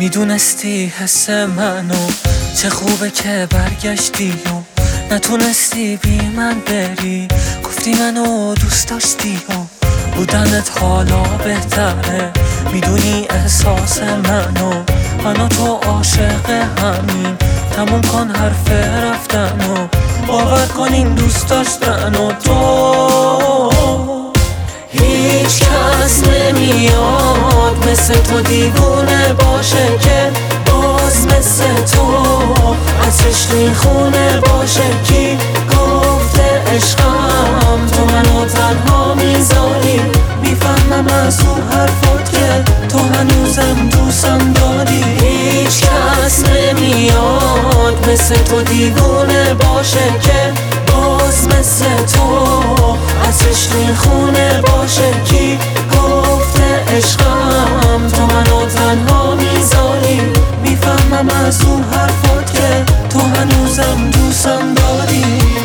میدونستی حس منو، چه خوبه که برگشتی و نتونستی بی من بری. گفتی منو دوست داشتی و بودنت حالا بهتره. میدونی احساس من و تو عاشق همین. تموم کن حرف رفتن و باور کن این دوست داشتن و تو. هیچ کس نمیاد مثل تو دیوونه باشه که باز مثل تو عطرش توی خونه باشه. کی گفته عشقم تو منو تنها میذاری؟ میفهمم از اون حرفات که تو هنوزم دوستم داری. هیچ کس نمیاد مثل تو دیوونه باشه که باز مثل تو عطرش توی خونه باشه. کی گفته عشقم تو منو تنها میذاری؟ میفهمم از اون حرفات که تو هنوزم دوستم داری.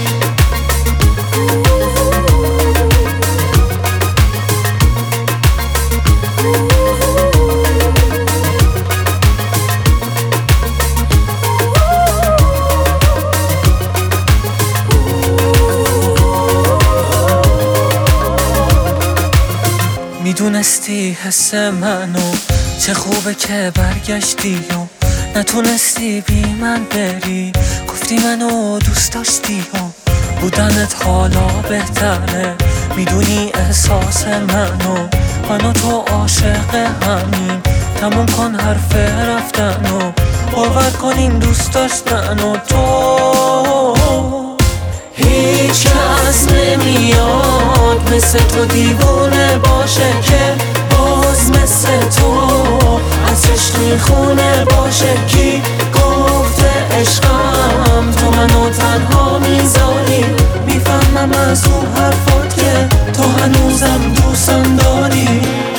میدونستی حس منو، چه خوبه که برگشتی و نتونستی بی من بری. گفتی منو دوست داشتی و بودنت حالا بهتره. میدونی احساس من و تو عاشق همین. تموم کن حرف رفتن و باور کن این دوست داشتن و تو. هیچ کس نمیاد مثل تو دیوونه باشه که باز مثل تو عطرش توی خونه باشه. کی گفته عشقم تو منو تنها میذاری؟ میفهمم از اون حرفات که تو هنوزم دوستم داری.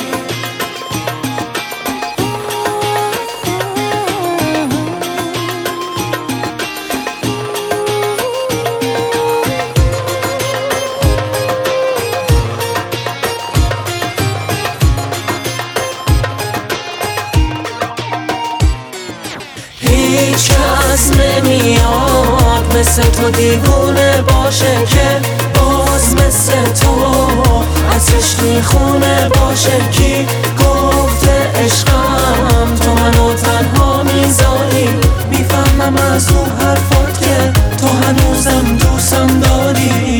هیچ کس نمیاد مثل تو دیوونه باشه که باز مثل تو عطرش توی خونه باشه. کی گفته عشقم تو منو تنها میذاری؟ میفهمم از اون حرفات که تو هنوزم دوستم داری.